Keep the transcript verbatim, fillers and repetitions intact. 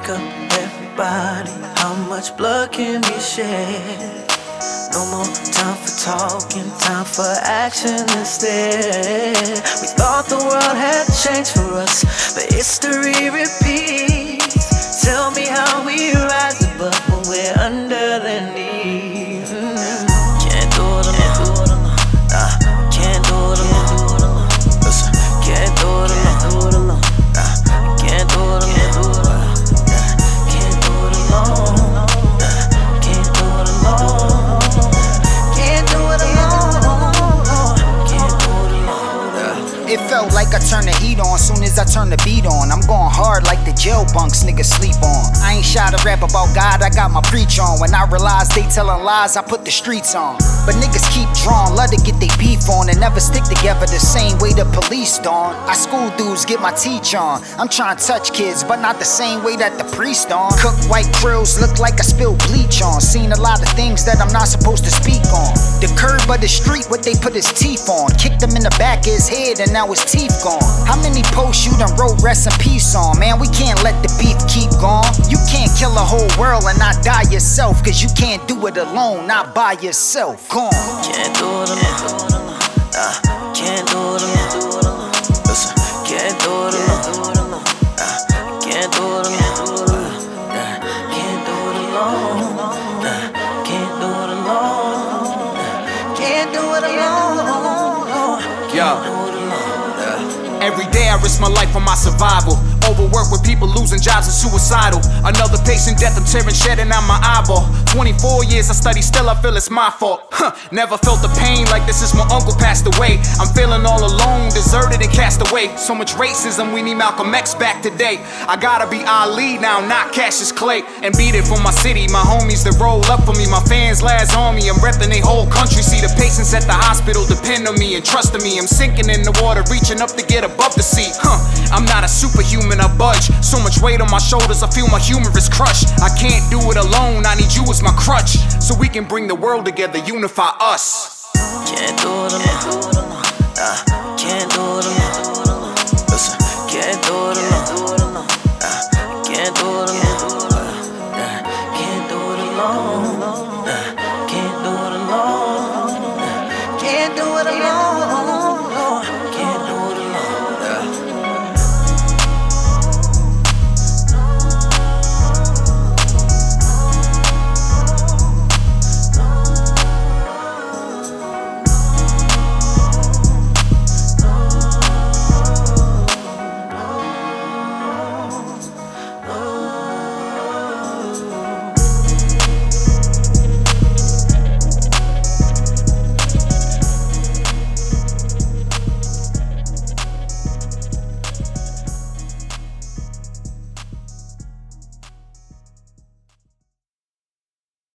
wake up everybody, how much blood can be shed? No more time for talking, time for action instead. We thought the world had changed for us, but history repeats. Tell me how we rise above when we're under the knees. Mm. Can't do it alone, nah, can't do it alone. Listen, can't do it alone, nah, can't do it alone, can't do it alone, can't do it alone. It felt like I turned the heat on soon as I turned the beat on. I'm going hard like the jail bunks niggas sleep on. I ain't shy to rap about God, I got my preach on. When I realize they telling lies, I put the streets on. But niggas keep drawing, love to get they beef on and never stick together the same way the police don't. I school dudes get my teach on. I'm trying to touch kids, but not the same way that the priest on. Cook white krills, look like I spilled bleach on. Seen a lot of things that I'm not supposed to speak on. The curb of the street, what they put his teeth on. Kicked him in the back of his head and now his teeth gone. How many posts you done wrote rest in peace on? Man, we can't let the beef keep going. You can't kill a whole world and not die yourself, cause you can't do it alone, not by yourself. Gone. Can't do it alone, nah, can't do it alone. Listen, can't do it alone, nah, can't do it alone, nah, can't do it alone, nah, can't do it alone, nah, can't do it alone. Yo. Every day I risk my life for my survival. Overwork with people losing jobs and suicidal. Another patient death, I'm tearing, shedding out my eyeball. twenty-four years I study, still I feel it's my fault. Huh, never felt the pain like this since my uncle passed away. I'm feeling all alone, deserted and cast away. So much racism, we need Malcolm X back today. I gotta be Ali now, not Cassius Clay. And beat it for my city, my homies that roll up for me. My fans last on me, I'm repping they whole country. See the patients at the hospital depend on me and trust in me. I'm sinking in the water, reaching up to get above the sea. Huh, I'm not a superhuman, I budge. So much weight on my shoulders, I feel my humerus crushed. I can't do it alone, I need you as my crutch, so we can bring the world together, unify us. Can't do it alone.